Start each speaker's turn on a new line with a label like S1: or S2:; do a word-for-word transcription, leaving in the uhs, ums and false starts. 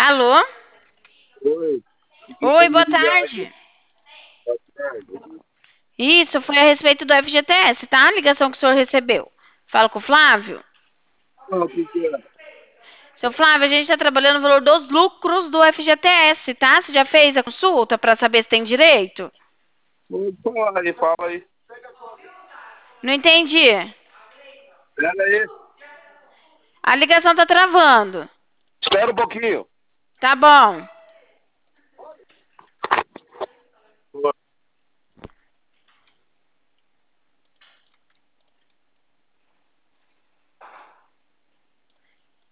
S1: Alô?
S2: Oi, fiquei
S1: Oi,
S2: pra me
S1: boa
S2: ligar.
S1: tarde. Isso, foi a respeito do F G T S, tá? A ligação que o senhor recebeu. Fala com o Flávio.
S2: Não, o que que é?
S1: Seu Flávio, a gente está trabalhando o valor dos lucros do F G T S, tá? Você já fez a consulta para saber se tem direito?
S2: Oi, fala aí, fala aí.
S1: Não entendi.
S2: Pera aí,
S1: A ligação tá travando.
S2: espera um pouquinho.
S1: Tá bom.